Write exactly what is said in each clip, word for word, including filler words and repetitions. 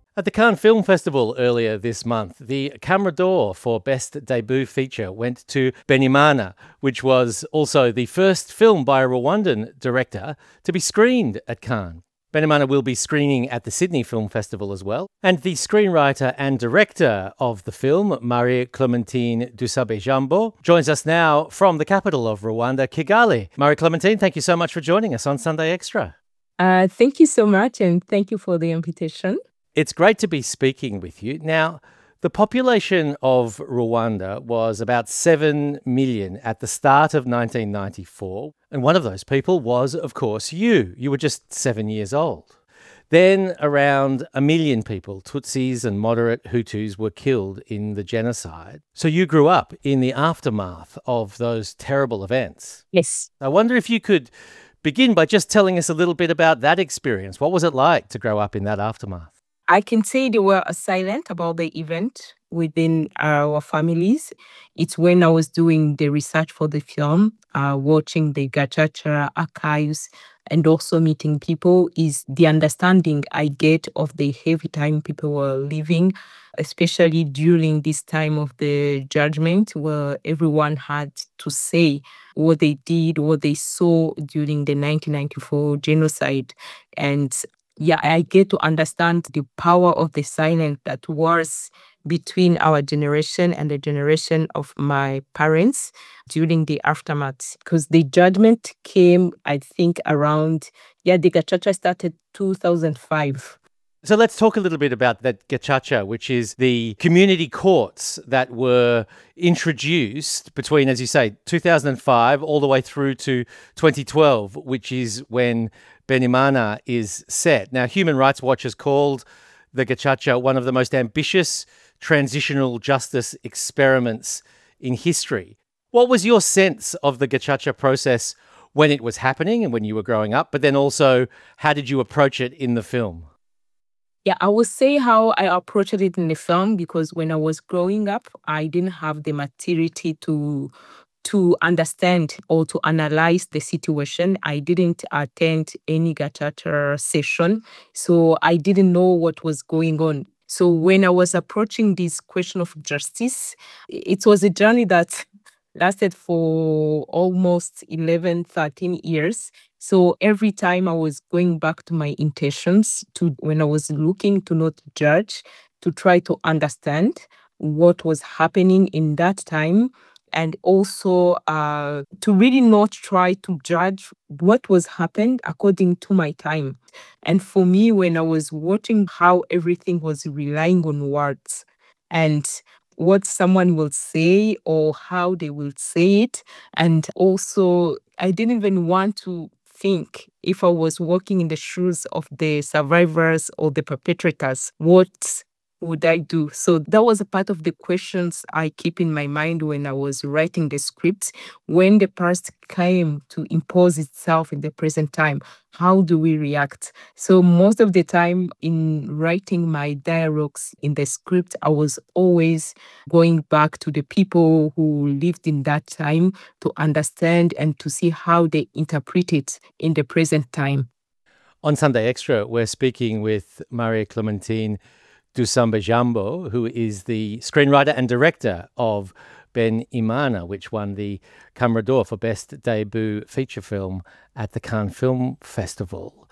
At the Cannes Film Festival earlier this month, the Camera d'Or for Best Debut Feature went to Benimana, which was also the first film by a Rwandan director to be screened at Cannes. Benimana will be screening at the Sydney Film Festival as well. And the screenwriter and director of the film, Marie-Clémentine Dusabejambo, joins us now from the capital of Rwanda, Kigali. Marie-Clémentine, thank you so much for joining us on Sunday Extra. Uh, thank you so much, and thank you for the invitation. It's great to be speaking with you. Now, the population of Rwanda was about seven million at the start of nineteen ninety-four. And one of those people was, of course, you. You were just seven years old. Then around a million people, Tutsis and moderate Hutus, were killed in the genocide. So you grew up in the aftermath of those terrible events. Yes. I wonder if you could begin by just telling us a little bit about that experience. What was it like to grow up in that aftermath? I can say they were silent about the event within our families. It's when I was doing the research for the film, uh, watching the Gacaca archives, and also meeting people, is the understanding I get of the heavy time people were living, especially during this time of the judgment, where everyone had to say what they did, what they saw during the nineteen ninety-four genocide. And yeah, I get to understand the power of the silence that was between our generation and the generation of my parents during the aftermath. Because the judgment came, I think, around, yeah, the Gacaca started two thousand five. So let's talk a little bit about that Gacaca, which is the community courts that were introduced between, as you say, two thousand five all the way through to twenty twelve, which is when Benimana is set. Now, Human Rights Watch has called the Gacaca one of the most ambitious transitional justice experiments in history. What was your sense of the Gacaca process when it was happening and when you were growing up? But then also, how did you approach it in the film? Yeah, I would say how I approached it in the film, because when I was growing up, I didn't have the maturity to to understand or to analyze the situation. I didn't attend any Gacaca session, so I didn't know what was going on. So when I was approaching this question of justice, it was a journey that lasted for almost eleven, thirteen years. So every time I was going back to my intentions, to when I was looking to not judge, to try to understand what was happening in that time, and also uh, to really not try to judge what was happened according to my time. And for me, when I was watching how everything was relying on words and what someone will say or how they will say it, and also I didn't even want to think, if I was walking in the shoes of the survivors or the perpetrators, what would I do? So that was a part of the questions I keep in my mind when I was writing the script. When the past came to impose itself in the present time, how do we react? So most of the time in writing my dialogues in the script, I was always going back to the people who lived in that time to understand and to see how they interpret it in the present time. On Sunday Extra, we're speaking with Marie-Clémentine Dusabejambo, who is the screenwriter and director of Benimana, which won the Camera d'Or for Best Debut Feature Film at the Cannes Film Festival.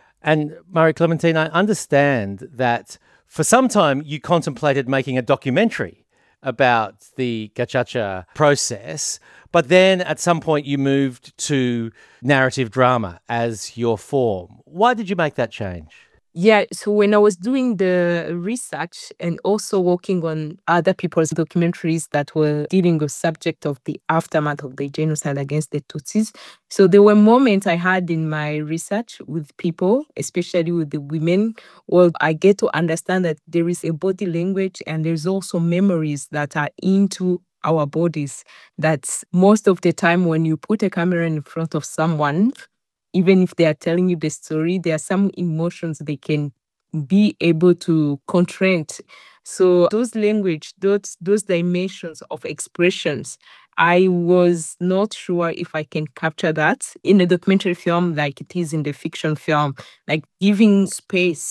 And Marie-Clémentine, I understand that for some time you contemplated making a documentary about the Gacaca process, but then at some point you moved to narrative drama as your form. Why did you make that change? Yeah, so when I was doing the research and also working on other people's documentaries that were dealing with subject of the aftermath of the genocide against the Tutsis, so there were moments I had in my research with people, especially with the women, where I get to understand that there is a body language and there's also memories that are into our bodies. That's most of the time when you put a camera in front of someone, even if they are telling you the story, there are some emotions they can be able to contract. So those language, those those dimensions of expressions, I was not sure if I can capture that in a documentary film like it is in the fiction film, like giving space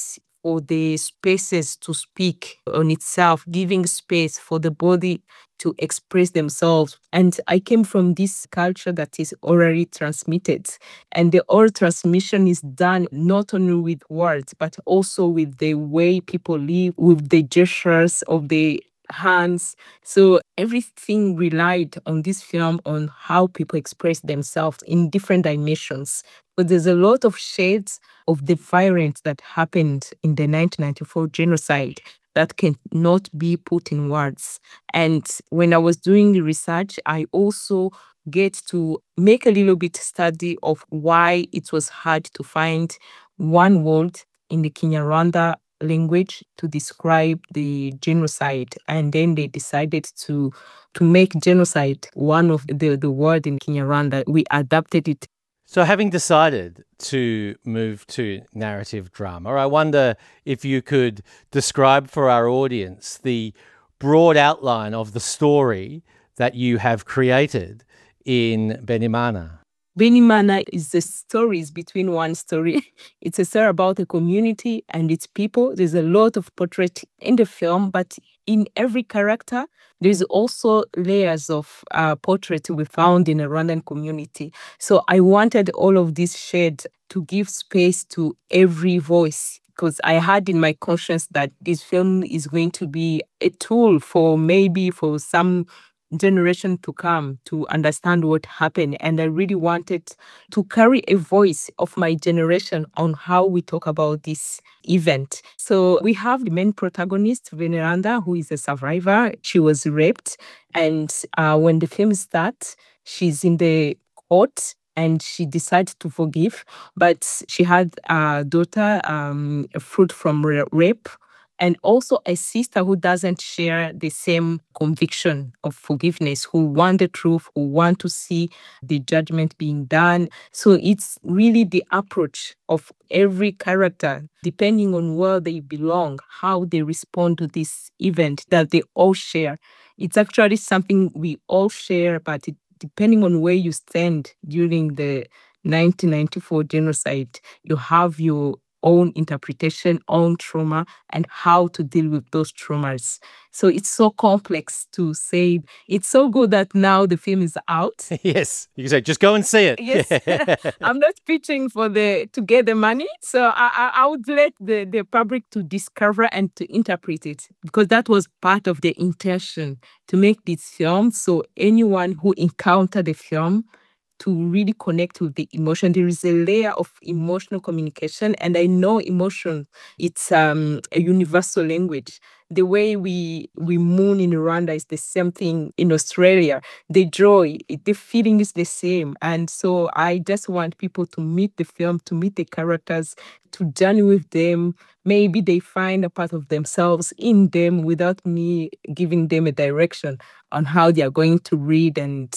for the spaces to speak on itself, giving space for the body to express themselves. And I came from this culture that is orally transmitted. And the oral transmission is done not only with words, but also with the way people live, with the gestures of the hands. So everything relied on this film on how people express themselves in different dimensions. But there's a lot of shades of the violence that happened in the nineteen ninety-four genocide that cannot be put in words. And when I was doing the research, I also get to make a little bit study of why it was hard to find one word in the Kinyarwanda language to describe the genocide. And then they decided to to make genocide one of the, the word in Kinyarwanda. We adapted it. So, having decided to move to narrative drama, I wonder if you could describe for our audience the broad outline of the story that you have created in Benimana. Benimana is the stories between one story. It's a story about a community and its people. There's a lot of portrait in the film, but in every character, there's also layers of uh, portrait we found in a Rwandan community. So I wanted all of this shared to give space to every voice, because I had in my conscience that this film is going to be a tool for maybe for some generation to come to understand what happened. And I really wanted to carry a voice of my generation on how we talk about this event. So we have the main protagonist, Veneranda, who is a survivor. She was raped. And uh, when the film starts, she's in the court and she decided to forgive. But she had a daughter, um, a fruit from ra- rape. And also a sister who doesn't share the same conviction of forgiveness, who want the truth, who want to see the judgment being done. So it's really the approach of every character, depending on where they belong, how they respond to this event that they all share. It's actually something we all share, but it, depending on where you stand during the nineteen ninety-four genocide, you have your own interpretation, own trauma, and how to deal with those traumas. So it's so complex to say. It's so good that now the film is out. Yes, you can say, just go and see it. Yes, I'm not pitching for the to get the money. So I, I, I would let the, the public to discover and to interpret it, because that was part of the intention to make this film. So anyone who encountered the film to really connect with the emotion. There is a layer of emotional communication, and I know emotion, it's um, a universal language. The way we we mourn in Rwanda is the same thing in Australia. The joy, the feeling is the same. And so I just want people to meet the film, to meet the characters, to journey with them. Maybe they find a part of themselves in them without me giving them a direction on how they are going to read and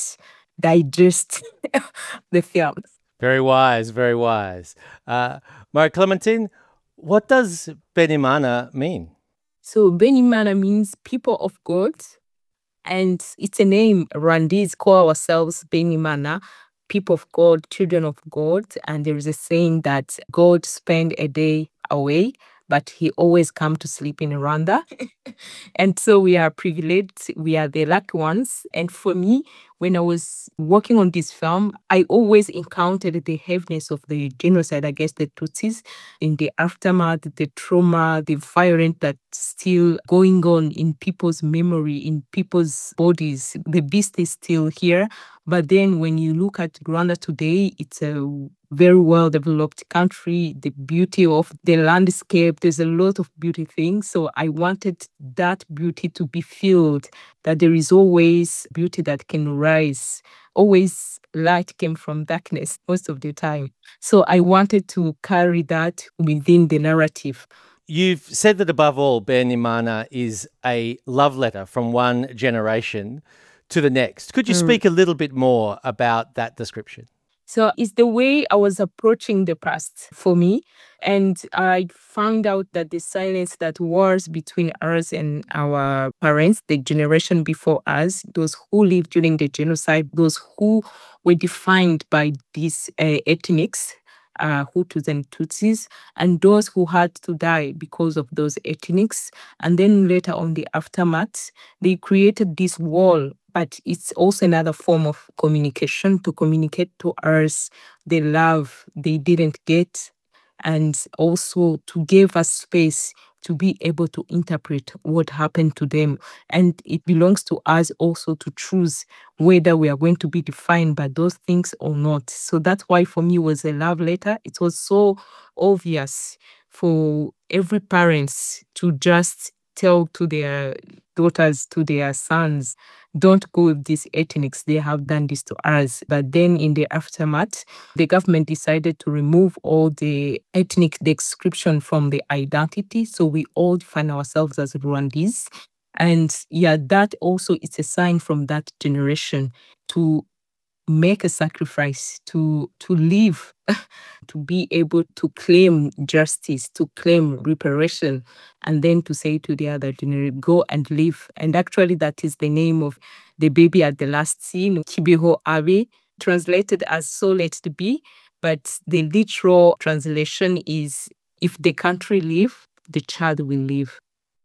digest the film. Very wise, very wise. Uh, Marie Clementine, what does Benimana mean? So Benimana means people of God, and it's a name Rwandese call ourselves Benimana, people of God, children of God. And there is a saying that God spend a day away, but he always come to sleep in Rwanda. And so we are privileged. We are the lucky ones. And for me, when I was working on this film, I always encountered the heaviness of the genocide against the Tutsis, in the aftermath, the trauma, the violence that's still going on in people's memory, in people's bodies. The beast is still here. But then when you look at Rwanda today, it's a very well-developed country, the beauty of the landscape, there's a lot of beauty things. So I wanted that beauty to be filled, that there is always beauty that can rise. Always light came from darkness most of the time. So I wanted to carry that within the narrative. You've said that above all, Benimana is a love letter from one generation to the next. Could you Mm. speak a little bit more about that description? So it's the way I was approaching the past for me. And I found out that the silence that was between us and our parents, the generation before us, those who lived during the genocide, those who were defined by these uh, ethnics, uh, Hutus and Tutsis, and those who had to die because of those ethnics. And then later on the aftermath, they created this wall, but it's also another form of communication to communicate to us the love they didn't get, and also to give us space to be able to interpret what happened to them. And it belongs to us also to choose whether we are going to be defined by those things or not. So that's why for me it was a love letter. It was so obvious for every parents to just tell to their daughters, to their sons, don't go with these ethnics. They have done this to us. But then in the aftermath, the government decided to remove all the ethnic description from the identity. So we all define ourselves as Rwandese. And yeah, that also is a sign from that generation to make a sacrifice, to to live, to be able to claim justice, to claim reparation, and then to say to the other generation, go and live. And actually, that is the name of the baby at the last scene, Kibiho Abe, translated as So Let It Be. But the literal translation is, if the country live, the child will live.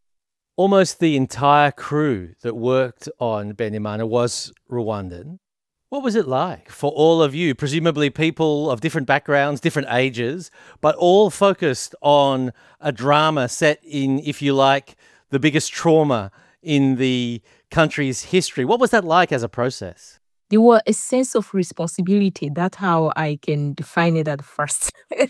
Almost the entire crew that worked on Benimana was Rwandan. What was it like for all of you? Presumably people of different backgrounds, different ages, but all focused on a drama set in, if you like, the biggest trauma in the country's history. What was that like as a process? There was a sense of responsibility. That's how I can define it at first.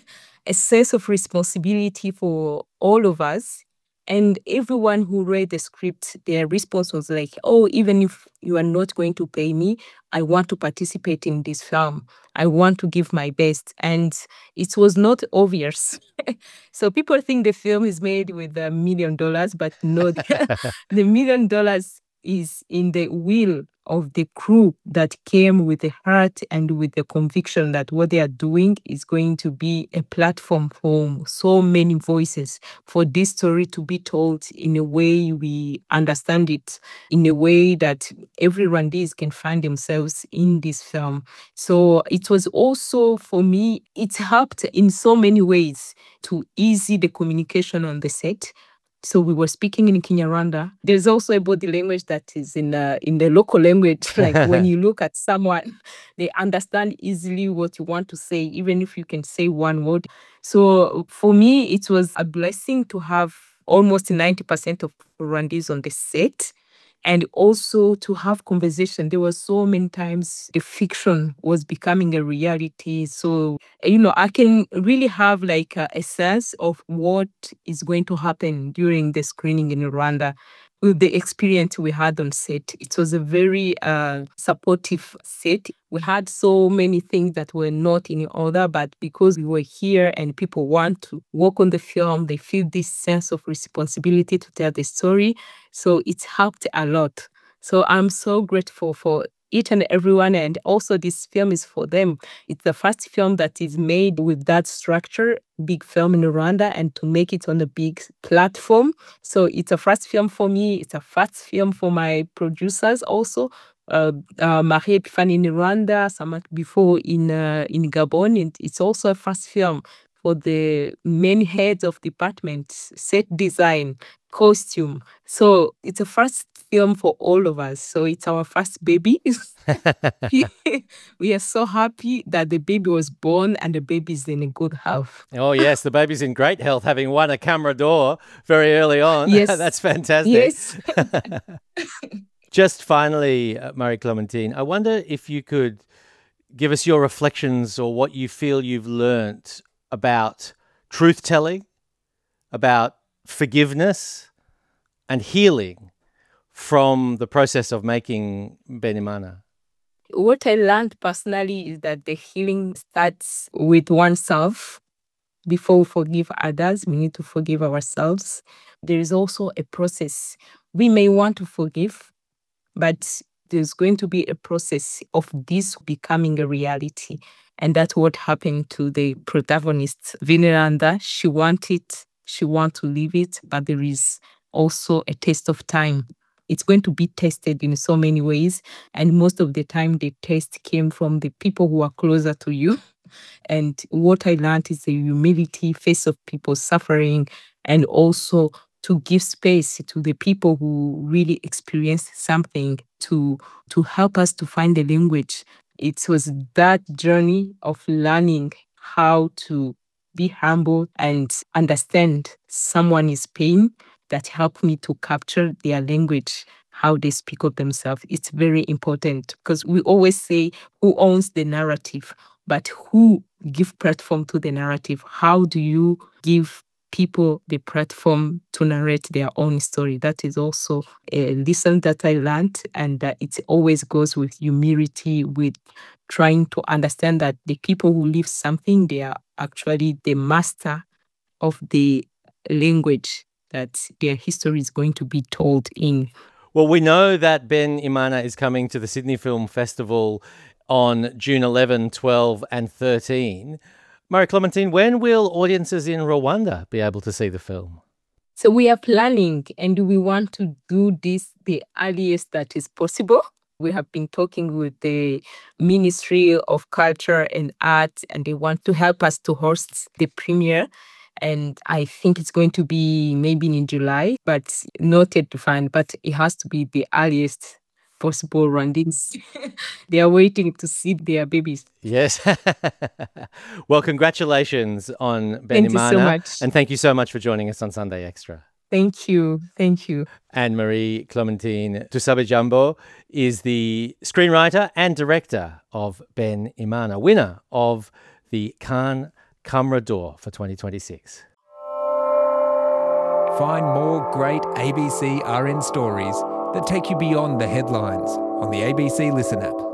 A sense of responsibility for all of us. And everyone who read the script, their response was like, oh, even if you are not going to pay me, I want to participate in this film. I want to give my best. And it was not obvious. So people think the film is made with a million dollars, but no, the million dollars is in the will of the crew that came with the heart and with the conviction that what they are doing is going to be a platform for so many voices, for this story to be told in a way we understand it, in a way that every Rwandese can find themselves in this film. So it was also, for me, it helped in so many ways to ease the communication on the set. So we were speaking in Kinyarwanda. There's also a body language that is in uh, in the local language. Like when you look at someone, they understand easily what you want to say, even if you can say one word. So for me, it was a blessing to have almost ninety percent of Rwandese on the set. And also to have conversation. There were so many times the fiction was becoming a reality. So, you know, I can really have like a, a sense of what is going to happen during the screening in Rwanda. With the experience we had on set, it was a very uh, supportive set. We had so many things that were not in order, but because we were here and people want to work on the film, they feel this sense of responsibility to tell the story. So it helped a lot. So I'm so grateful for each and everyone. And also this film is for them. It's the first film that is made with that structure, big film in Rwanda, and to make it on a big platform. So it's a first film for me. It's a first film for my producers also. Uh, uh, Marie Epiphanie in Rwanda, Samat before in uh, in Gabon. And it's also a first film for the main heads of departments, set design, costume. So it's a first film for all of us. So it's our first baby. We are so happy that the baby was born and the baby is in a good health. Oh, yes, the baby's in great health, having won a Camera d'Or very early on. Yes. That's fantastic. Yes. Just finally, uh, Marie-Clémentine, I wonder if you could give us your reflections or what you feel you've learnt about truth-telling, about forgiveness and healing from the process of making Benimana. What I learned personally is that the healing starts with oneself. Before we forgive others, we need to forgive ourselves. There is also a process. We may want to forgive, but there's going to be a process of this becoming a reality. And that's what happened to the protagonist, Veneranda. She wanted, she wants to live it, but there is also a test of time. It's going to be tested in so many ways. And most of the time, the test came from the people who are closer to you. And what I learned is the humility, face of people suffering, and also to give space to the people who really experienced something to to help us to find the language. It was that journey of learning how to be humble and understand someone's pain that helped me to capture their language, how they speak of themselves. It's very important because we always say who owns the narrative, but who give platform to the narrative? How do you give people the platform to narrate their own story? That is also a lesson that I learned, and uh, it always goes with humility, with trying to understand that the people who live something, they are actually the master of the language that their history is going to be told in. Well, we know that Ben Imana is coming to the Sydney Film Festival on June eleventh, twelve and thirteen. Marie-Clementine, when will audiences in Rwanda be able to see the film? So we are planning and we want to do this the earliest that is possible. We have been talking with the Ministry of Culture and Art, and they want to help us to host the premiere. And I think it's going to be maybe in July, but not yet defined. But it has to be the earliest possible Rwandans. They are waiting to see their babies. Yes. Well, congratulations on Ben Thank you so Imana. much. And thank you so much for joining us on Sunday Extra. Thank you. Thank you. And Marie-Clementine Dusabe-Jumbo is the screenwriter and director of Ben Imana, winner of the Cannes Camera d'Or for twenty twenty-six. Find more great A B C R N stories that take you beyond the headlines on the A B C Listen app.